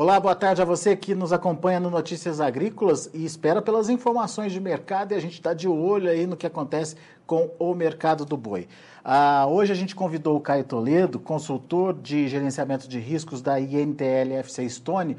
Olá, boa tarde a você que nos acompanha no Notícias Agrícolas e espera pelas informações de mercado, e a gente está de olho aí no que acontece com o mercado do boi. Hoje a gente convidou o Caio Toledo, consultor de gerenciamento de riscos da INTL FC Stone,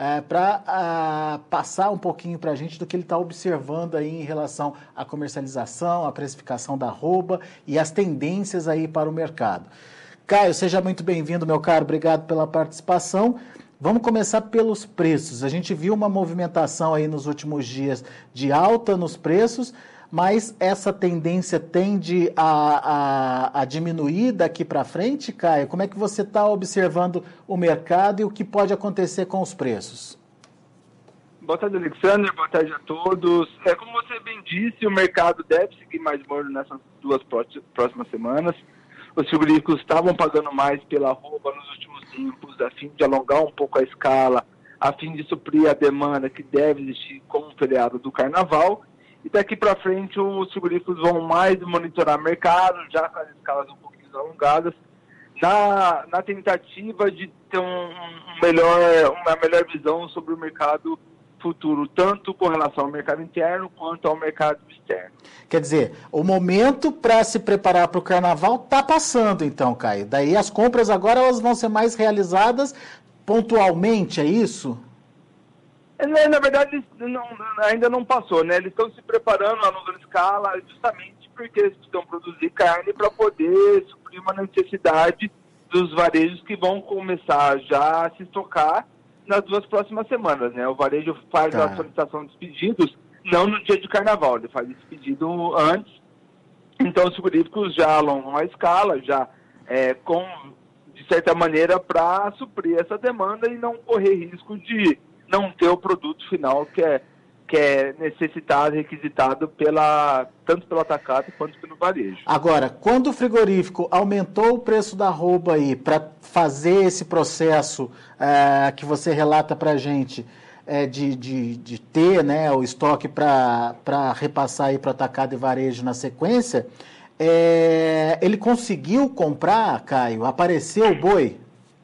para passar um pouquinho para a gente do que ele está observando aí em relação à comercialização, à precificação da arroba e as tendências aí para o mercado. Caio, seja muito bem-vindo, meu caro, obrigado pela participação. Vamos começar pelos preços. A gente viu uma movimentação aí nos últimos dias de alta nos preços, mas essa tendência tende a diminuir daqui para frente, Caio? Como é que você está observando o mercado e o que pode acontecer com os preços? Boa tarde, Alexandre. Boa tarde a todos. Como você bem disse, o mercado deve seguir mais morno nessas duas próximas semanas. Os frigoríficos estavam pagando mais pela arroba nos últimos tempos, a fim de alongar um pouco a escala, a fim de suprir a demanda que deve existir com o feriado do Carnaval. E daqui para frente os frigoríficos vão mais monitorar o mercado, já com as escalas um pouquinho alongadas, na tentativa de ter uma melhor visão sobre o mercado futuro, tanto com relação ao mercado interno quanto ao mercado externo. Quer dizer, o momento para se preparar para o Carnaval está passando, então, Caio. Daí as compras agora elas vão ser mais realizadas pontualmente, é isso? Na verdade, ainda não passou, né? Eles estão se preparando a longa escala justamente porque eles precisam produzir carne para poder suprir uma necessidade dos varejos que vão começar já a se estocar nas duas próximas semanas, né? O varejo faz a solicitação dos pedidos não no dia de Carnaval, ele faz esse pedido antes. Então os frigoríficos já alongam a escala, já de certa maneira, para suprir essa demanda e não correr risco de não ter o produto final que é necessitado, requisitado tanto pelo atacado quanto pelo varejo. Agora, quando o frigorífico aumentou o preço da arroba aí para fazer esse processo que você relata para a gente, de ter, né, o estoque para repassar aí para o atacado e varejo na sequência, ele conseguiu comprar, Caio? Apareceu o boi?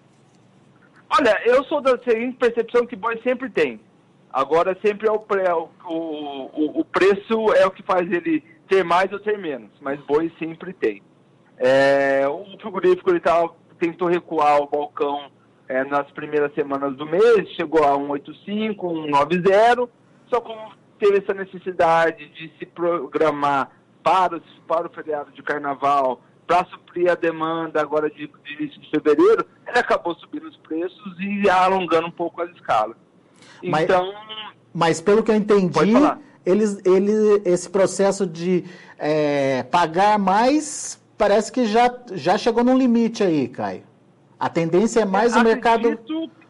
Olha, eu sou da seguinte percepção que boi sempre tem. Agora sempre o preço é o que faz ele ter mais ou ter menos, mas boi sempre tem. O frigorífico tentou recuar o balcão nas primeiras semanas do mês, chegou a 1,85, 1,90, só como teve essa necessidade de se programar para o feriado de Carnaval, para suprir a demanda agora de início de fevereiro, ele acabou subindo os preços e alongando um pouco as escalas. Então, mas pelo que eu entendi, esse processo de pagar mais parece que já chegou num limite aí, Caio. A tendência é mais o mercado...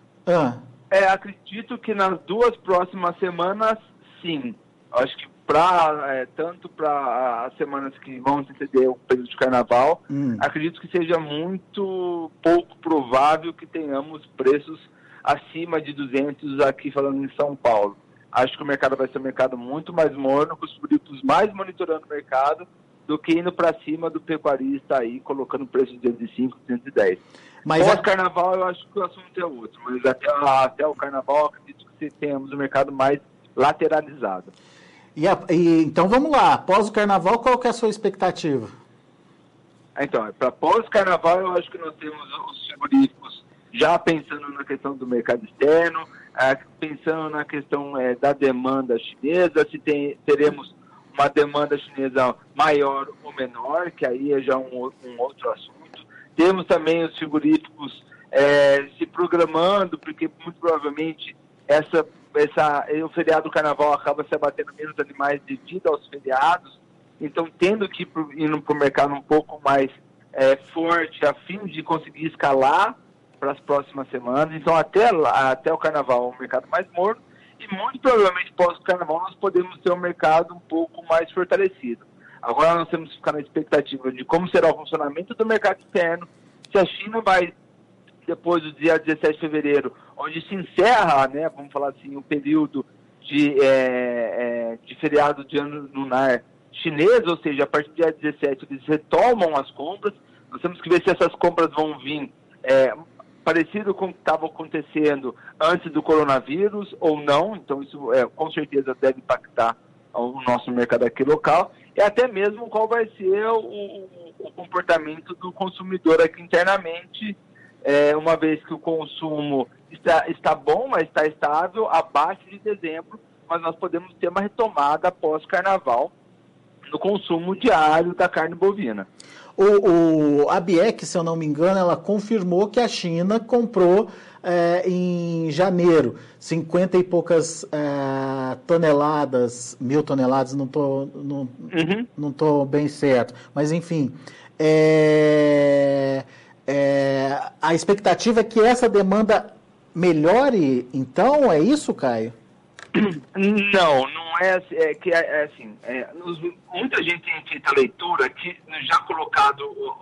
Acredito que nas duas próximas semanas, sim. Acho que tanto para as semanas que vão anteceder o período de Carnaval, acredito que seja muito pouco provável que tenhamos preços acima de 200 aqui falando em São Paulo. Acho que o mercado vai ser um mercado muito mais morno, com os produtos mais monitorando o mercado do que indo para cima do pecuarista aí, colocando preço de 205, 210. Pós-Carnaval eu acho que o assunto é outro, mas até o Carnaval acredito que tenhamos um mercado mais lateralizado. Então vamos lá, após o Carnaval, qual que é a sua expectativa? Então, para pós-Carnaval eu acho que nós temos os frigoríficos já pensando na questão do mercado externo, pensando na questão da demanda chinesa, se teremos uma demanda chinesa maior ou menor, que aí é já um outro assunto. Temos também os frigoríficos se programando, porque muito provavelmente o feriado do Carnaval acaba se abatendo menos animais devido aos feriados, então tendo que ir para o mercado um pouco mais forte, a fim de conseguir escalar para as próximas semanas. Então até o Carnaval um mercado mais morno, e muito provavelmente pós o Carnaval nós podemos ter um mercado um pouco mais fortalecido. Agora nós temos que ficar na expectativa de como será o funcionamento do mercado externo, se a China vai, depois do dia 17 de fevereiro, onde se encerra, né, vamos falar assim, o período de feriado de ano lunar chinês, ou seja, a partir do dia 17 eles retomam as compras. Nós temos que ver se essas compras vão vir parecido com o que estava acontecendo antes do coronavírus ou não, então isso com certeza deve impactar o nosso mercado aqui local, e até mesmo qual vai ser o comportamento do consumidor aqui internamente, uma vez que o consumo está bom, mas está estável, abaixo de dezembro, mas nós podemos ter uma retomada após carnaval no consumo diário da carne bovina. A BIEC, se eu não me engano, ela confirmou que a China comprou em janeiro 50 e poucas toneladas, 1.000 toneladas, não tô bem certo, mas enfim, a expectativa é que essa demanda melhore, então, é isso, Caio? Não é assim, muita gente tem feito a leitura que já colocado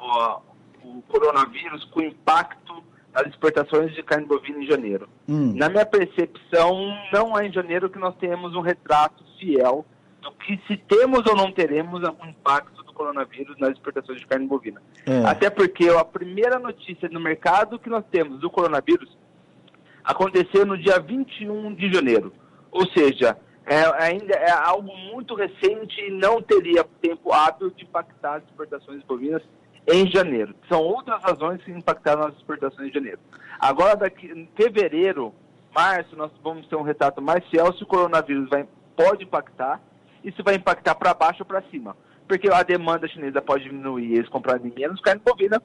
o coronavírus com impacto nas exportações de carne bovina em janeiro. Na minha percepção, não é em janeiro que nós temos um retrato fiel do que se temos ou não teremos um impacto do coronavírus nas exportações de carne bovina. Até porque a primeira notícia no mercado que nós temos do coronavírus aconteceu no dia 21 de janeiro. Ou seja, ainda é algo muito recente e não teria tempo hábil de impactar as exportações bovinas em janeiro. São outras razões que impactaram as exportações em janeiro. Agora, em fevereiro, março, nós vamos ter um retrato mais fiel se o coronavírus pode impactar, e se vai impactar para baixo ou para cima. Porque a demanda chinesa pode diminuir, eles comprarem menos carne bovina,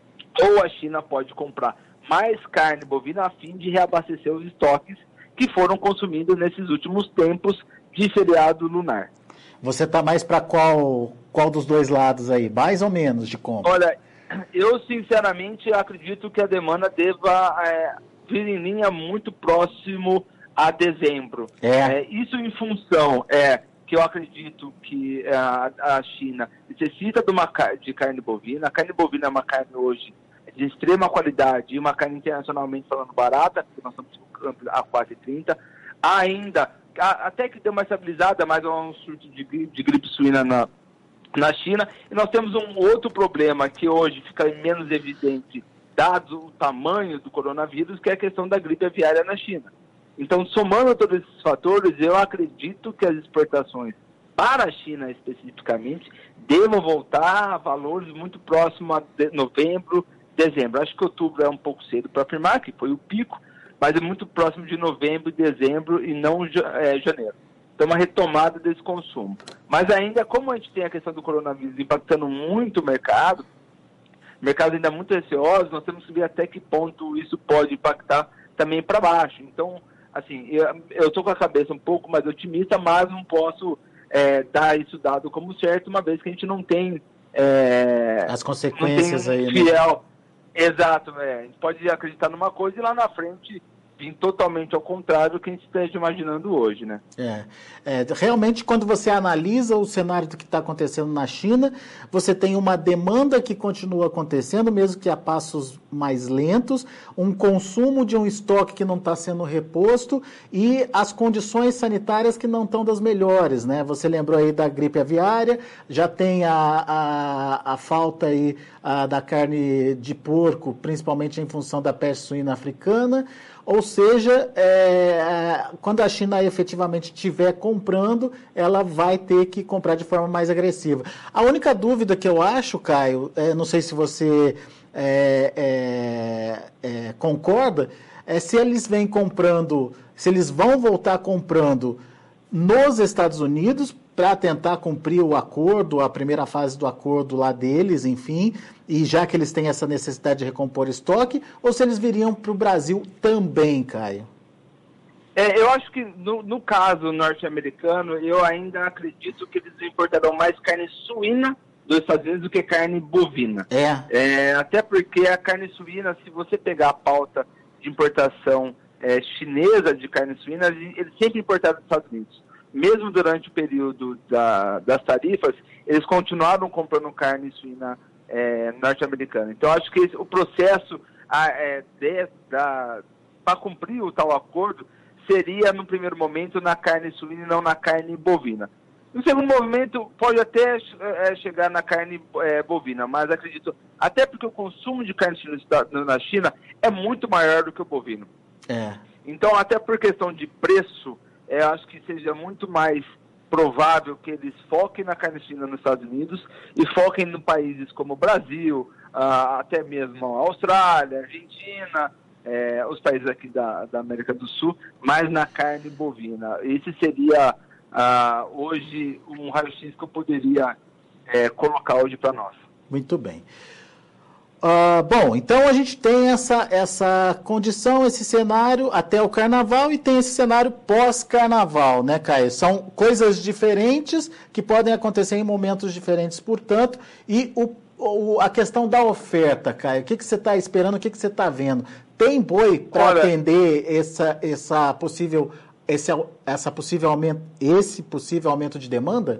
ou a China pode comprar mais carne bovina a fim de reabastecer os estoques que foram consumidos nesses últimos tempos de feriado lunar. Você está mais para qual dos dois lados aí? Mais ou menos de compra? Olha, eu sinceramente acredito que a demanda deva vir em linha muito próximo a dezembro. Isso em função que eu acredito que a China necessita de carne bovina. A carne bovina é uma carne hoje de extrema qualidade e uma carne internacionalmente falando barata, porque nós estamos a quase 30. Ainda, até que deu uma estabilizada, mas é um surto de gripe suína na China. E nós temos um outro problema que hoje fica menos evidente, dado o tamanho do coronavírus, que é a questão da gripe aviária na China. Então, somando todos esses fatores, eu acredito que as exportações para a China especificamente devam voltar a valores muito próximos a novembro, dezembro. Acho que outubro é um pouco cedo para afirmar, que foi o pico, mas é muito próximo de novembro e dezembro e não janeiro. Então, uma retomada desse consumo. Mas ainda, como a gente tem a questão do coronavírus impactando muito o mercado ainda muito receoso, nós temos que ver até que ponto isso pode impactar também para baixo. Então, assim, eu estou com a cabeça um pouco mais otimista, mas não posso dar isso dado como certo, uma vez que a gente não tem as consequências aí, fiel. Né? Exato, a gente pode acreditar numa coisa e lá na frente vir totalmente ao contrário do que a gente esteja imaginando hoje, né? Realmente, quando você analisa o cenário do que está acontecendo na China, você tem uma demanda que continua acontecendo, mesmo que a passos mais lentos, um consumo de um estoque que não está sendo reposto e as condições sanitárias que não estão das melhores, né? Você lembrou aí da gripe aviária, já tem a falta aí da carne de porco, principalmente em função da peste suína africana. Ou seja, quando a China efetivamente estiver comprando, ela vai ter que comprar de forma mais agressiva. A única dúvida que eu acho, Caio, não sei se você concorda, é se eles vêm comprando, se eles vão voltar comprando nos Estados Unidos para tentar cumprir o acordo, a primeira fase do acordo lá deles, enfim, e já que eles têm essa necessidade de recompor estoque, ou se eles viriam para o Brasil também, Caio? Eu acho que no caso norte-americano, eu ainda acredito que eles importarão mais carne suína dos Estados Unidos do que carne bovina. Até porque a carne suína, se você pegar a pauta de importação chinesa de carne suína, eles sempre importaram dos Estados Unidos. Mesmo durante o período das tarifas, eles continuaram comprando carne suína norte-americana. Então, acho que o processo para cumprir o tal acordo seria, no primeiro momento, na carne suína e não na carne bovina. No segundo movimento, pode até chegar na carne bovina, mas acredito, até porque o consumo de carne na China é muito maior do que o bovino. Então, até por questão de preço, acho que seja muito mais provável que eles foquem na carne suína nos Estados Unidos e foquem em países como o Brasil, até mesmo a Austrália, a Argentina, os países aqui da América do Sul, mais na carne bovina. Esse seria... hoje, um raio-x que eu poderia colocar hoje para nós. Muito bem. Bom, então a gente tem essa condição, esse cenário até o Carnaval e tem esse cenário pós-Carnaval, né, Caio? São coisas diferentes que podem acontecer em momentos diferentes, portanto, e a questão da oferta, Caio, o que você está esperando, o que você está vendo? Tem boi para atender esse possível aumento de demanda?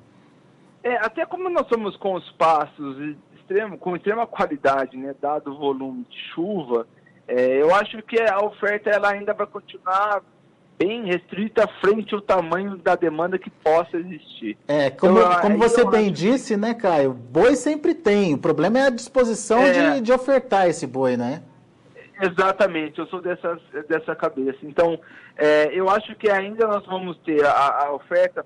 Até como nós somos com os pastos com extrema qualidade, né, dado o volume de chuva, eu acho que a oferta ela ainda vai continuar bem restrita frente ao tamanho da demanda que possa existir. Como você bem disse, né, Caio? Boi sempre tem, o problema é a disposição de ofertar esse boi, né? Exatamente, eu sou dessa cabeça. Então, eu acho que ainda nós vamos ter a oferta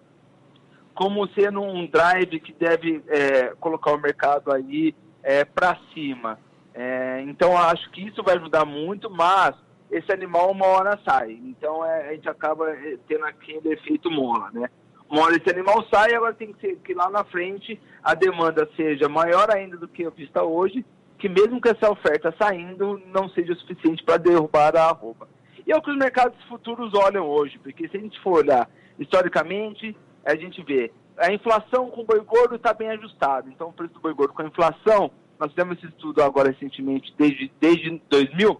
como sendo um drive que deve colocar o mercado aí para cima. Então, eu acho que isso vai ajudar muito, mas esse animal uma hora sai. Então, a gente acaba tendo aquele efeito mola, né? Uma hora esse animal sai, agora tem que ser que lá na frente a demanda seja maior ainda do que vista hoje, que mesmo com essa oferta saindo, não seja o suficiente para derrubar a arroba. E é o que os mercados futuros olham hoje, porque se a gente for olhar historicamente, a gente vê a inflação com o boi gordo está bem ajustado. Então, o preço do boi gordo com a inflação, nós fizemos esse estudo agora recentemente, desde 2000,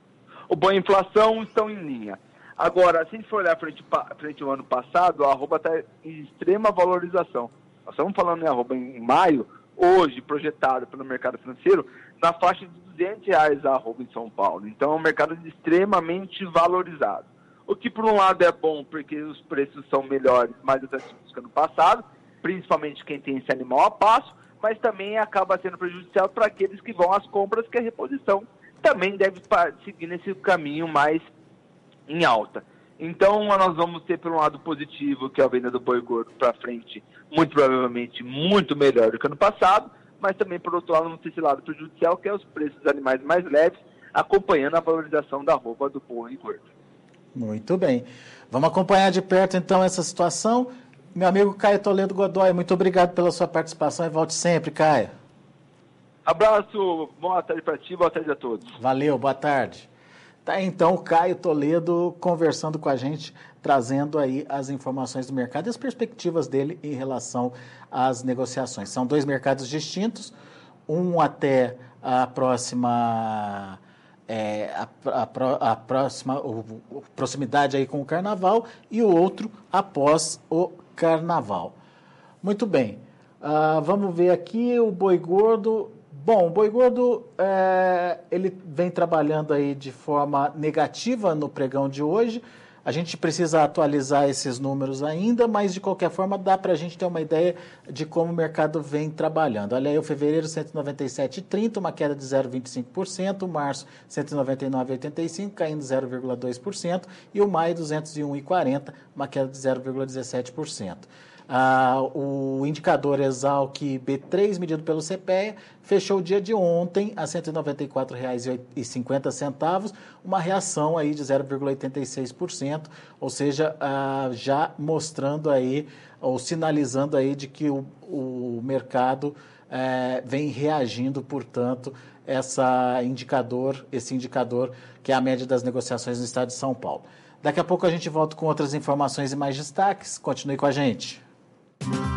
o boi e a inflação estão em linha. Agora, se a gente for olhar frente ao ano passado, a arroba está em extrema valorização. Nós estamos falando em arroba em maio, hoje projetado pelo mercado financeiro, na faixa de R$200 a arroba em São Paulo. Então, é um mercado extremamente valorizado. O que, por um lado, é bom, porque os preços são melhores, mais atrativos que ano passado, principalmente quem tem esse animal a passo, mas também acaba sendo prejudicial para aqueles que vão às compras, que a reposição também deve seguir nesse caminho mais em alta. Então, nós vamos ter, por um lado, positivo, que é a venda do boi gordo para frente, muito provavelmente muito melhor do que ano passado, mas também, por outro lado, vamos ter esse lado prejudicial, que é os preços dos animais mais leves, acompanhando a valorização da arroba do boi gordo. Muito bem. Vamos acompanhar de perto, então, essa situação. Meu amigo Caio Toledo Godoy, muito obrigado pela sua participação e volte sempre, Caio. Abraço, boa tarde para ti, boa tarde a todos. Valeu, boa tarde. Tá, então, o Caio Toledo conversando com a gente, trazendo aí as informações do mercado e as perspectivas dele em relação às negociações. São dois mercados distintos, um até a próxima... a proximidade aí com o Carnaval e o outro após o Carnaval. Muito bem, vamos ver aqui o boi gordo. Bom, o boi gordo ele vem trabalhando aí de forma negativa no pregão de hoje. A gente precisa atualizar esses números ainda, mas de qualquer forma dá para a gente ter uma ideia de como o mercado vem trabalhando. Olha aí, o fevereiro 197,30, uma queda de 0,25%, março 199,85, caindo 0,2%, e o maio 201,40, uma queda de 0,17%. O indicador Exalc B3, medido pelo CPEA, fechou o dia de ontem a R$ 194,50, uma reação aí de 0,86%, ou seja, já mostrando aí, ou sinalizando aí de que o mercado vem reagindo, portanto, esse indicador que é a média das negociações no estado de São Paulo. Daqui a pouco a gente volta com outras informações e mais destaques. Continue com a gente.